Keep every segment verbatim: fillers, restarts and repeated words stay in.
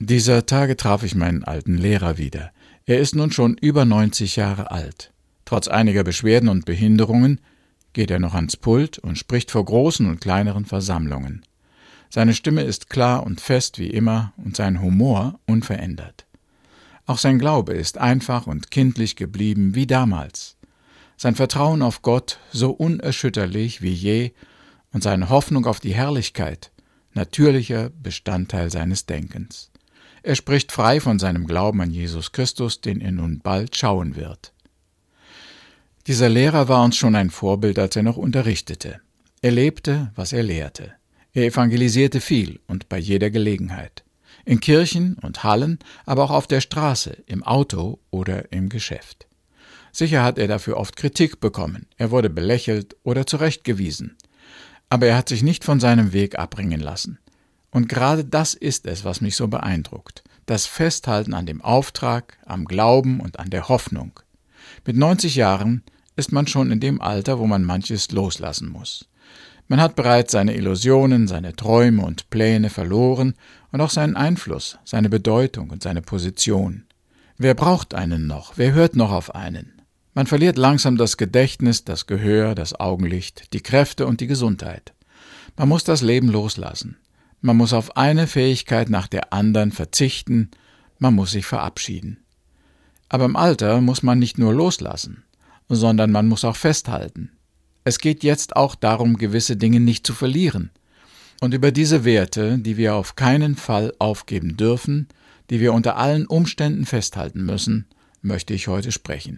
Dieser Tage traf ich meinen alten Lehrer wieder. Er ist nun schon über neunzig Jahre alt. Trotz einiger Beschwerden und Behinderungen geht er noch ans Pult und spricht vor großen und kleineren Versammlungen. Seine Stimme ist klar und fest wie immer und sein Humor unverändert. Auch sein Glaube ist einfach und kindlich geblieben wie damals. Sein Vertrauen auf Gott so unerschütterlich wie je und seine Hoffnung auf die Herrlichkeit, natürlicher Bestandteil seines Denkens. Er spricht frei von seinem Glauben an Jesus Christus, den er nun bald schauen wird. Dieser Lehrer war uns schon ein Vorbild, als er noch unterrichtete. Er lebte, was er lehrte. Er evangelisierte viel und bei jeder Gelegenheit. In Kirchen und Hallen, aber auch auf der Straße, im Auto oder im Geschäft. Sicher hat er dafür oft Kritik bekommen, er wurde belächelt oder zurechtgewiesen. Aber er hat sich nicht von seinem Weg abbringen lassen. Und gerade das ist es, was mich so beeindruckt. Das Festhalten an dem Auftrag, am Glauben und an der Hoffnung. Mit neunzig Jahren ist man schon in dem Alter, wo man manches loslassen muss. Man hat bereits seine Illusionen, seine Träume und Pläne verloren und auch seinen Einfluss, seine Bedeutung und seine Position. Wer braucht einen noch? Wer hört noch auf einen? Man verliert langsam das Gedächtnis, das Gehör, das Augenlicht, die Kräfte und die Gesundheit. Man muss das Leben loslassen. Man muss auf eine Fähigkeit nach der anderen verzichten, man muss sich verabschieden. Aber im Alter muss man nicht nur loslassen, sondern man muss auch festhalten. Es geht jetzt auch darum, gewisse Dinge nicht zu verlieren. Und über diese Werte, die wir auf keinen Fall aufgeben dürfen, die wir unter allen Umständen festhalten müssen, möchte ich heute sprechen.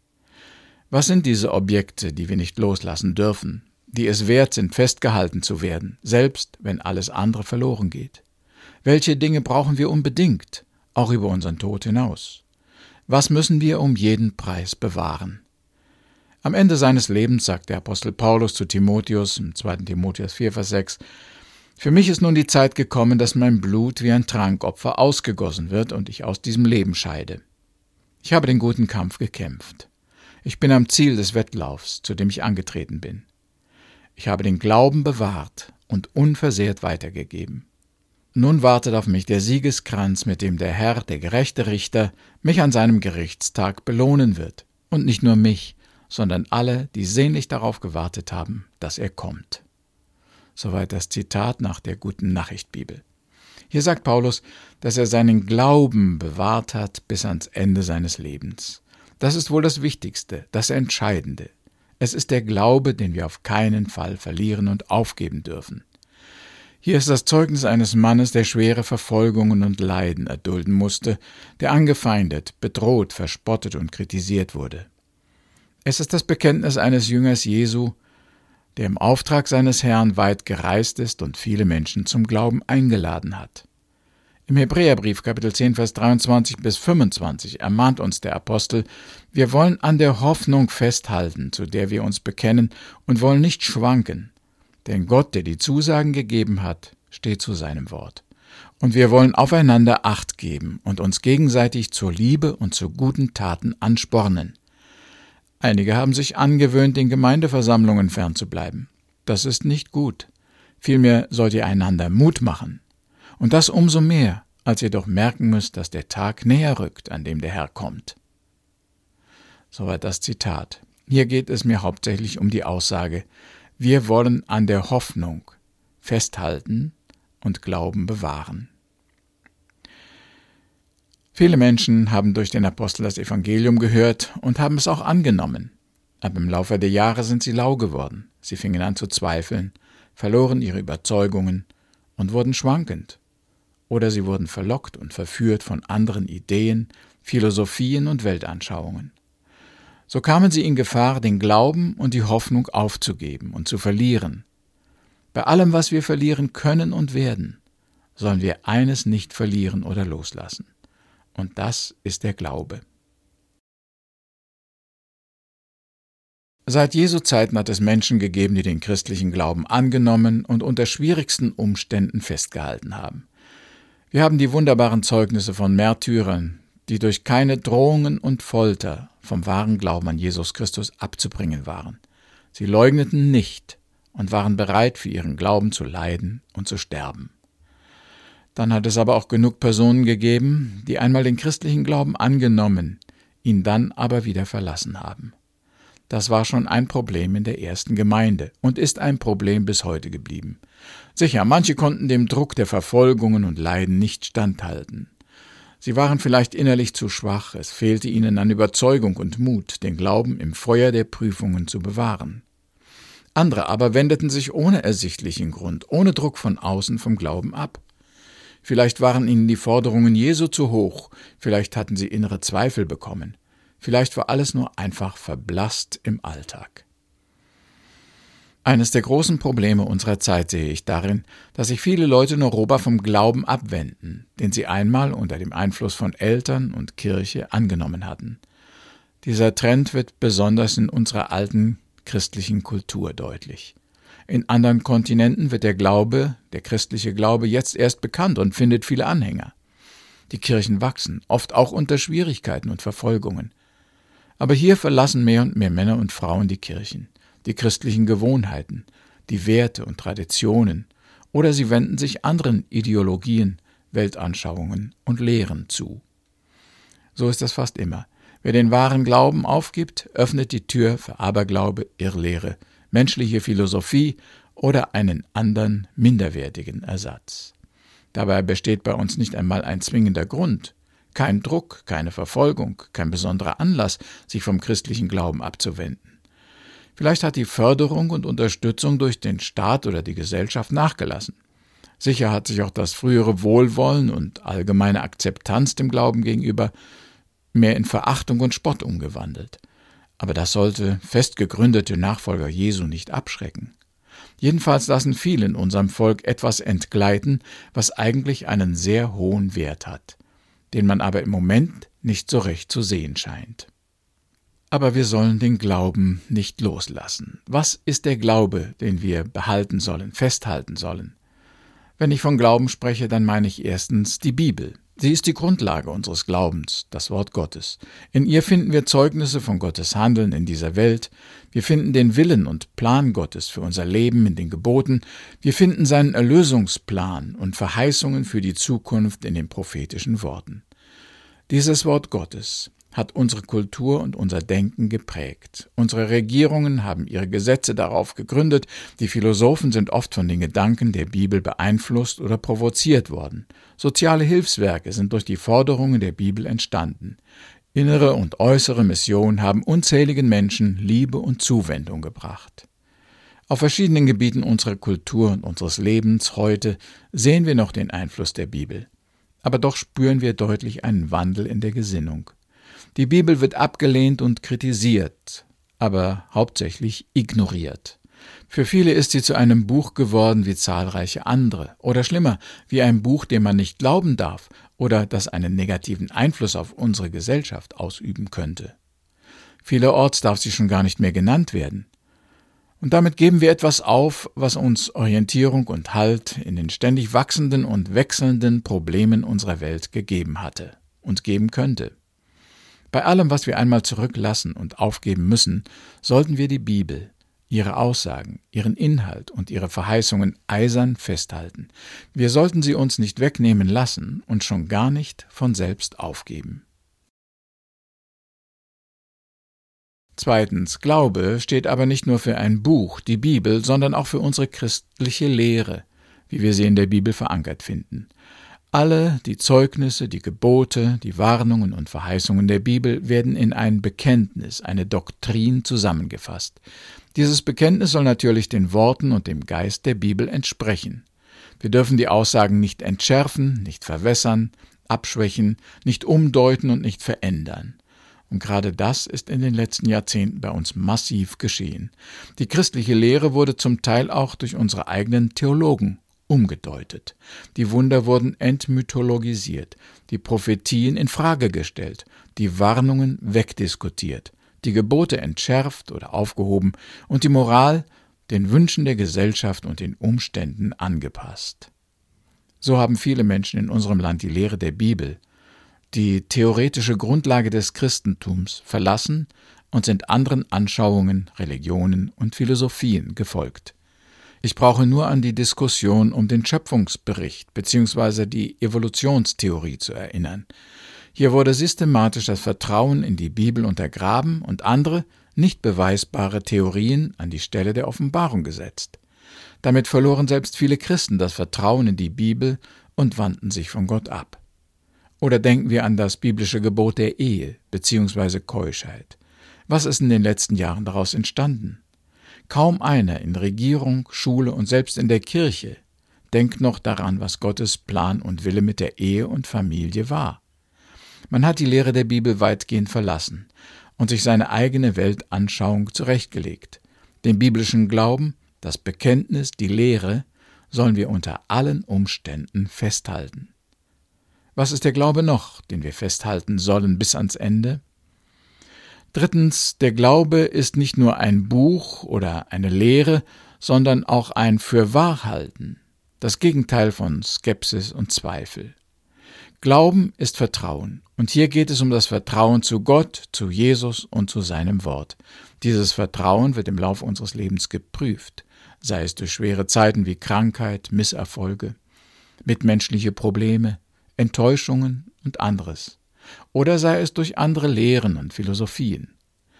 Was sind diese Objekte, die wir nicht loslassen dürfen, die es wert sind, festgehalten zu werden, selbst wenn alles andere verloren geht? Welche Dinge brauchen wir unbedingt, auch über unseren Tod hinaus? Was müssen wir um jeden Preis bewahren? Am Ende seines Lebens sagt der Apostel Paulus zu Timotheus, im zweiten Timotheus vier, Vers sechs, »Für mich ist nun die Zeit gekommen, dass mein Blut wie ein Trankopfer ausgegossen wird und ich aus diesem Leben scheide. Ich habe den guten Kampf gekämpft. Ich bin am Ziel des Wettlaufs, zu dem ich angetreten bin. Ich habe den Glauben bewahrt und unversehrt weitergegeben. Nun wartet auf mich der Siegeskranz, mit dem der Herr, der gerechte Richter, mich an seinem Gerichtstag belohnen wird. Und nicht nur mich, sondern alle, die sehnlich darauf gewartet haben, dass er kommt.« Soweit das Zitat nach der Guten Nachricht Bibel. Hier sagt Paulus, dass er seinen Glauben bewahrt hat bis ans Ende seines Lebens. Das ist wohl das Wichtigste, das Entscheidende. Es ist der Glaube, den wir auf keinen Fall verlieren und aufgeben dürfen. Hier ist das Zeugnis eines Mannes, der schwere Verfolgungen und Leiden erdulden musste, der angefeindet, bedroht, verspottet und kritisiert wurde. Es ist das Bekenntnis eines Jüngers Jesu, der im Auftrag seines Herrn weit gereist ist und viele Menschen zum Glauben eingeladen hat. Im Hebräerbrief Kapitel zehn, Vers dreiundzwanzig bis fünfundzwanzig ermahnt uns der Apostel, wir wollen an der Hoffnung festhalten, zu der wir uns bekennen, und wollen nicht schwanken. Denn Gott, der die Zusagen gegeben hat, steht zu seinem Wort. Und wir wollen aufeinander Acht geben und uns gegenseitig zur Liebe und zu guten Taten anspornen. Einige haben sich angewöhnt, den Gemeindeversammlungen fernzubleiben. Das ist nicht gut. Vielmehr sollt ihr einander Mut machen. Und das umso mehr, als ihr doch merken müsst, dass der Tag näher rückt, an dem der Herr kommt. Soweit das Zitat. Hier geht es mir hauptsächlich um die Aussage, wir wollen an der Hoffnung festhalten und Glauben bewahren. Viele Menschen haben durch den Apostel das Evangelium gehört und haben es auch angenommen. Aber im Laufe der Jahre sind sie lau geworden. Sie fingen an zu zweifeln, verloren ihre Überzeugungen und wurden schwankend. Oder sie wurden verlockt und verführt von anderen Ideen, Philosophien und Weltanschauungen. So kamen sie in Gefahr, den Glauben und die Hoffnung aufzugeben und zu verlieren. Bei allem, was wir verlieren können und werden, sollen wir eines nicht verlieren oder loslassen. Und das ist der Glaube. Seit Jesu Zeiten hat es Menschen gegeben, die den christlichen Glauben angenommen und unter schwierigsten Umständen festgehalten haben. Wir haben die wunderbaren Zeugnisse von Märtyrern, die durch keine Drohungen und Folter vom wahren Glauben an Jesus Christus abzubringen waren. Sie leugneten nicht und waren bereit, für ihren Glauben zu leiden und zu sterben. Dann hat es aber auch genug Personen gegeben, die einmal den christlichen Glauben angenommen, ihn dann aber wieder verlassen haben. Das war schon ein Problem in der ersten Gemeinde und ist ein Problem bis heute geblieben. Sicher, manche konnten dem Druck der Verfolgungen und Leiden nicht standhalten. Sie waren vielleicht innerlich zu schwach, es fehlte ihnen an Überzeugung und Mut, den Glauben im Feuer der Prüfungen zu bewahren. Andere aber wendeten sich ohne ersichtlichen Grund, ohne Druck von außen vom Glauben ab. Vielleicht waren ihnen die Forderungen Jesu zu hoch, vielleicht hatten sie innere Zweifel bekommen. Vielleicht war alles nur einfach verblasst im Alltag. Eines der großen Probleme unserer Zeit sehe ich darin, dass sich viele Leute in Europa vom Glauben abwenden, den sie einmal unter dem Einfluss von Eltern und Kirche angenommen hatten. Dieser Trend wird besonders in unserer alten christlichen Kultur deutlich. In anderen Kontinenten wird der Glaube, der christliche Glaube, jetzt erst bekannt und findet viele Anhänger. Die Kirchen wachsen, oft auch unter Schwierigkeiten und Verfolgungen. Aber hier verlassen mehr und mehr Männer und Frauen die Kirchen, die christlichen Gewohnheiten, die Werte und Traditionen, oder sie wenden sich anderen Ideologien, Weltanschauungen und Lehren zu. So ist das fast immer. Wer den wahren Glauben aufgibt, öffnet die Tür für Aberglaube, Irrlehre, menschliche Philosophie oder einen anderen, minderwertigen Ersatz. Dabei besteht bei uns nicht einmal ein zwingender Grund, kein Druck, keine Verfolgung, kein besonderer Anlass, sich vom christlichen Glauben abzuwenden. Vielleicht hat die Förderung und Unterstützung durch den Staat oder die Gesellschaft nachgelassen. Sicher hat sich auch das frühere Wohlwollen und allgemeine Akzeptanz dem Glauben gegenüber mehr in Verachtung und Spott umgewandelt. Aber das sollte fest gegründete Nachfolger Jesu nicht abschrecken. Jedenfalls lassen viele in unserem Volk etwas entgleiten, was eigentlich einen sehr hohen Wert hat, den man aber im Moment nicht so recht zu sehen scheint. Aber wir sollen den Glauben nicht loslassen. Was ist der Glaube, den wir behalten sollen, festhalten sollen? Wenn ich von Glauben spreche, dann meine ich erstens die Bibel. Sie ist die Grundlage unseres Glaubens, das Wort Gottes. In ihr finden wir Zeugnisse von Gottes Handeln in dieser Welt. Wir finden den Willen und Plan Gottes für unser Leben in den Geboten. Wir finden seinen Erlösungsplan und Verheißungen für die Zukunft in den prophetischen Worten. Dieses Wort Gottes hat unsere Kultur und unser Denken geprägt. Unsere Regierungen haben ihre Gesetze darauf gegründet, die Philosophen sind oft von den Gedanken der Bibel beeinflusst oder provoziert worden. Soziale Hilfswerke sind durch die Forderungen der Bibel entstanden. Innere und äußere Mission haben unzähligen Menschen Liebe und Zuwendung gebracht. Auf verschiedenen Gebieten unserer Kultur und unseres Lebens heute sehen wir noch den Einfluss der Bibel. Aber doch spüren wir deutlich einen Wandel in der Gesinnung. Die Bibel wird abgelehnt und kritisiert, aber hauptsächlich ignoriert. Für viele ist sie zu einem Buch geworden wie zahlreiche andere, oder schlimmer, wie ein Buch, dem man nicht glauben darf oder das einen negativen Einfluss auf unsere Gesellschaft ausüben könnte. Vielerorts darf sie schon gar nicht mehr genannt werden. Und damit geben wir etwas auf, was uns Orientierung und Halt in den ständig wachsenden und wechselnden Problemen unserer Welt gegeben hatte und geben könnte. Bei allem, was wir einmal zurücklassen und aufgeben müssen, sollten wir die Bibel, ihre Aussagen, ihren Inhalt und ihre Verheißungen eisern festhalten. Wir sollten sie uns nicht wegnehmen lassen und schon gar nicht von selbst aufgeben. Zweitens, Glaube steht aber nicht nur für ein Buch, die Bibel, sondern auch für unsere christliche Lehre, wie wir sie in der Bibel verankert finden. Alle die Zeugnisse, die Gebote, die Warnungen und Verheißungen der Bibel werden in ein Bekenntnis, eine Doktrin zusammengefasst. Dieses Bekenntnis soll natürlich den Worten und dem Geist der Bibel entsprechen. Wir dürfen die Aussagen nicht entschärfen, nicht verwässern, abschwächen, nicht umdeuten und nicht verändern. Und gerade das ist in den letzten Jahrzehnten bei uns massiv geschehen. Die christliche Lehre wurde zum Teil auch durch unsere eigenen Theologen umgedeutet. Die Wunder wurden entmythologisiert, die Prophetien in Frage gestellt, die Warnungen wegdiskutiert, die Gebote entschärft oder aufgehoben und die Moral den Wünschen der Gesellschaft und den Umständen angepasst. So haben viele Menschen in unserem Land die Lehre der Bibel, die theoretische Grundlage des Christentums, verlassen und sind anderen Anschauungen, Religionen und Philosophien gefolgt. Ich brauche nur an die Diskussion um den Schöpfungsbericht bzw. die Evolutionstheorie zu erinnern. Hier wurde systematisch das Vertrauen in die Bibel untergraben und andere, nicht beweisbare Theorien an die Stelle der Offenbarung gesetzt. Damit verloren selbst viele Christen das Vertrauen in die Bibel und wandten sich von Gott ab. Oder denken wir an das biblische Gebot der Ehe bzw. Keuschheit. Was ist in den letzten Jahren daraus entstanden? Kaum einer in Regierung, Schule und selbst in der Kirche denkt noch daran, was Gottes Plan und Wille mit der Ehe und Familie war. Man hat die Lehre der Bibel weitgehend verlassen und sich seine eigene Weltanschauung zurechtgelegt. Den biblischen Glauben, das Bekenntnis, die Lehre sollen wir unter allen Umständen festhalten. Was ist der Glaube noch, den wir festhalten sollen bis ans Ende? Drittens, der Glaube ist nicht nur ein Buch oder eine Lehre, sondern auch ein Fürwahrhalten, das Gegenteil von Skepsis und Zweifel. Glauben ist Vertrauen, und hier geht es um das Vertrauen zu Gott, zu Jesus und zu seinem Wort. Dieses Vertrauen wird im Laufe unseres Lebens geprüft, sei es durch schwere Zeiten wie Krankheit, Misserfolge, mitmenschliche Probleme, Enttäuschungen und anderes, oder sei es durch andere Lehren und Philosophien.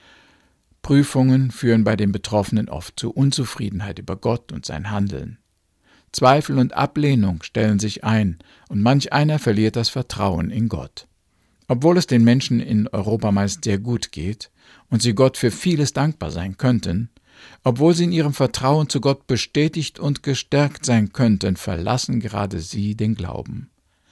Prüfungen führen bei den Betroffenen oft zu Unzufriedenheit über Gott und sein Handeln. Zweifel und Ablehnung stellen sich ein und manch einer verliert das Vertrauen in Gott. Obwohl es den Menschen in Europa meist sehr gut geht und sie Gott für vieles dankbar sein könnten, obwohl sie in ihrem Vertrauen zu Gott bestätigt und gestärkt sein könnten, verlassen gerade sie den Glauben.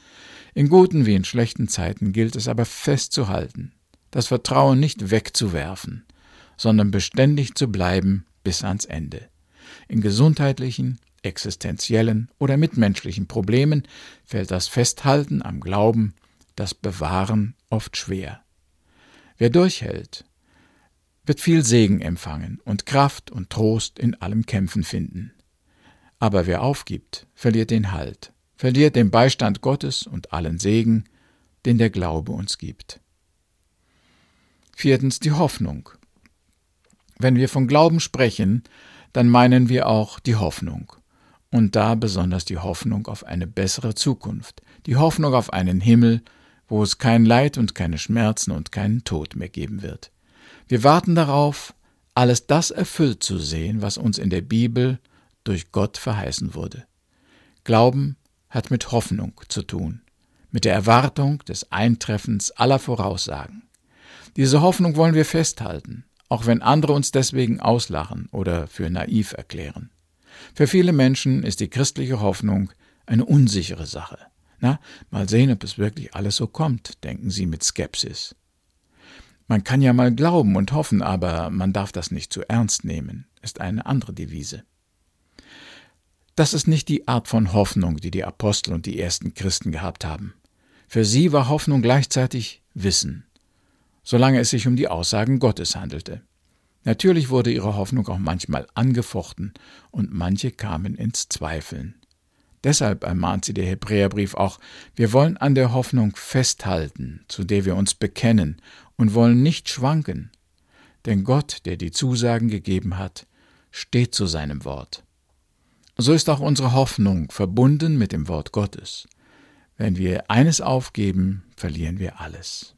In guten wie in schlechten Zeiten gilt es aber festzuhalten, das Vertrauen nicht wegzuwerfen, sondern beständig zu bleiben bis ans Ende. In gesundheitlichen, existenziellen oder mitmenschlichen Problemen fällt das Festhalten am Glauben, das Bewahren oft schwer. Wer durchhält, wird viel Segen empfangen und Kraft und Trost in allem Kämpfen finden. Aber wer aufgibt, verliert den Halt, verliert den Beistand Gottes und allen Segen, den der Glaube uns gibt. Viertens, die Hoffnung. Wenn wir von Glauben sprechen, dann meinen wir auch die Hoffnung. Und da besonders die Hoffnung auf eine bessere Zukunft, die Hoffnung auf einen Himmel, wo es kein Leid und keine Schmerzen und keinen Tod mehr geben wird. Wir warten darauf, alles das erfüllt zu sehen, was uns in der Bibel durch Gott verheißen wurde. Glauben hat mit Hoffnung zu tun, mit der Erwartung des Eintreffens aller Voraussagen. Diese Hoffnung wollen wir festhalten, auch wenn andere uns deswegen auslachen oder für naiv erklären. Für viele Menschen ist die christliche Hoffnung eine unsichere Sache. Na, mal sehen, ob es wirklich alles so kommt, denken sie mit Skepsis. Man kann ja mal glauben und hoffen, aber man darf das nicht zu ernst nehmen, ist eine andere Devise. Das ist nicht die Art von Hoffnung, die die Apostel und die ersten Christen gehabt haben. Für sie war Hoffnung gleichzeitig Wissen, solange es sich um die Aussagen Gottes handelte. Natürlich wurde ihre Hoffnung auch manchmal angefochten und manche kamen ins Zweifeln. Deshalb ermahnt sie der Hebräerbrief auch, wir wollen an der Hoffnung festhalten, zu der wir uns bekennen, und wollen nicht schwanken. Denn Gott, der die Zusagen gegeben hat, steht zu seinem Wort. So ist auch unsere Hoffnung verbunden mit dem Wort Gottes. Wenn wir eines aufgeben, verlieren wir alles.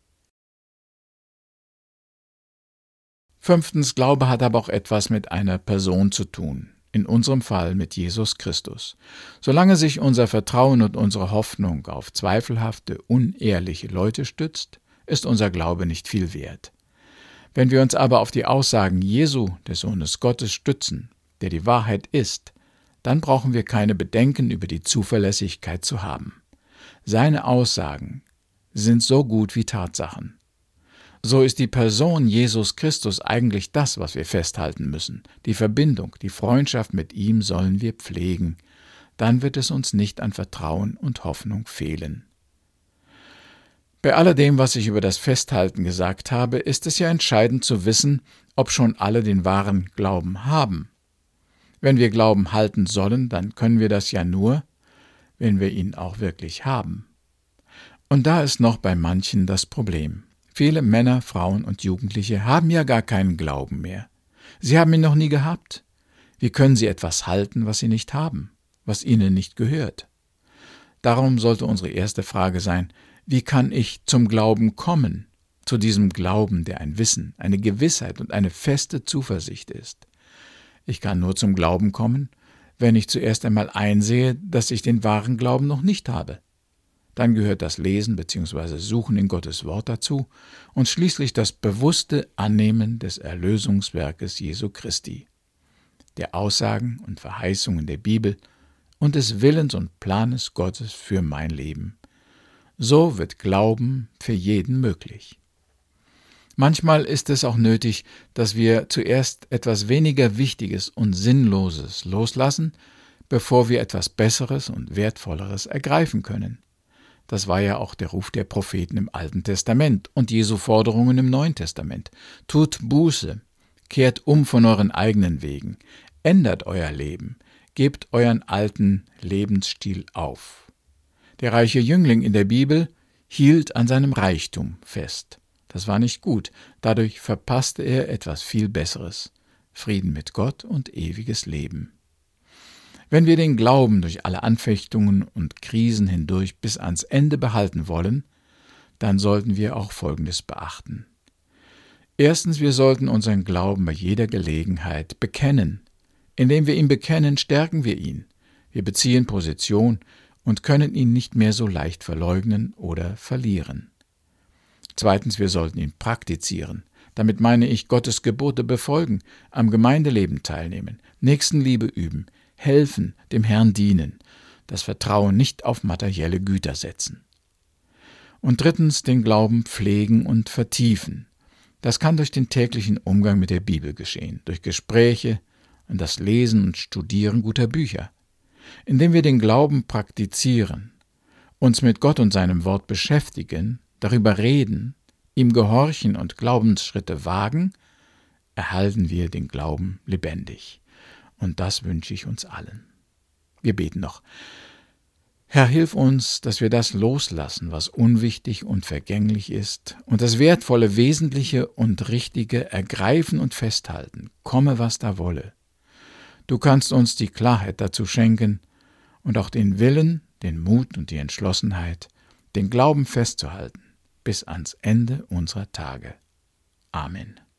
Fünftens, Glaube hat aber auch etwas mit einer Person zu tun, in unserem Fall mit Jesus Christus. Solange sich unser Vertrauen und unsere Hoffnung auf zweifelhafte, unehrliche Leute stützt, ist unser Glaube nicht viel wert. Wenn wir uns aber auf die Aussagen Jesu, des Sohnes Gottes, stützen, der die Wahrheit ist, dann brauchen wir keine Bedenken über die Zuverlässigkeit zu haben. Seine Aussagen sind so gut wie Tatsachen. So ist die Person Jesus Christus eigentlich das, was wir festhalten müssen. Die Verbindung, die Freundschaft mit ihm sollen wir pflegen. Dann wird es uns nicht an Vertrauen und Hoffnung fehlen. Bei alledem, was ich über das Festhalten gesagt habe, ist es ja entscheidend zu wissen, ob schon alle den wahren Glauben haben. Wenn wir Glauben halten sollen, dann können wir das ja nur, wenn wir ihn auch wirklich haben. Und da ist noch bei manchen das Problem. Viele Männer, Frauen und Jugendliche haben ja gar keinen Glauben mehr. Sie haben ihn noch nie gehabt. Wie können sie etwas halten, was sie nicht haben, was ihnen nicht gehört? Darum sollte unsere erste Frage sein, wie kann ich zum Glauben kommen? Zu diesem Glauben, der ein Wissen, eine Gewissheit und eine feste Zuversicht ist. Ich kann nur zum Glauben kommen, wenn ich zuerst einmal einsehe, dass ich den wahren Glauben noch nicht habe. Dann gehört das Lesen bzw. Suchen in Gottes Wort dazu und schließlich das bewusste Annehmen des Erlösungswerkes Jesu Christi, der Aussagen und Verheißungen der Bibel und des Willens und Planes Gottes für mein Leben. So wird Glauben für jeden möglich. Manchmal ist es auch nötig, dass wir zuerst etwas weniger Wichtiges und Sinnloses loslassen, bevor wir etwas Besseres und Wertvolleres ergreifen können. Das war ja auch der Ruf der Propheten im Alten Testament und Jesu Forderungen im Neuen Testament. Tut Buße, kehrt um von euren eigenen Wegen, ändert euer Leben, gebt euren alten Lebensstil auf. Der reiche Jüngling in der Bibel hielt an seinem Reichtum fest. Das war nicht gut, dadurch verpasste er etwas viel Besseres, Frieden mit Gott und ewiges Leben. Wenn wir den Glauben durch alle Anfechtungen und Krisen hindurch bis ans Ende behalten wollen, dann sollten wir auch Folgendes beachten. Erstens, wir sollten unseren Glauben bei jeder Gelegenheit bekennen. Indem wir ihn bekennen, stärken wir ihn. Wir beziehen Position und können ihn nicht mehr so leicht verleugnen oder verlieren. Zweitens, wir sollten ihn praktizieren. Damit meine ich Gottes Gebote befolgen, am Gemeindeleben teilnehmen, Nächstenliebe üben, helfen, dem Herrn dienen, das Vertrauen nicht auf materielle Güter setzen. Und drittens, den Glauben pflegen und vertiefen. Das kann durch den täglichen Umgang mit der Bibel geschehen, durch Gespräche und das Lesen und Studieren guter Bücher. Indem wir den Glauben praktizieren, uns mit Gott und seinem Wort beschäftigen, darüber reden, ihm gehorchen und Glaubensschritte wagen, erhalten wir den Glauben lebendig. Und das wünsche ich uns allen. Wir beten noch. Herr, hilf uns, dass wir das loslassen, was unwichtig und vergänglich ist, und das Wertvolle, Wesentliche und Richtige ergreifen und festhalten, komme, was da wolle. Du kannst uns die Klarheit dazu schenken und auch den Willen, den Mut und die Entschlossenheit, den Glauben festzuhalten, bis ans Ende unserer Tage. Amen.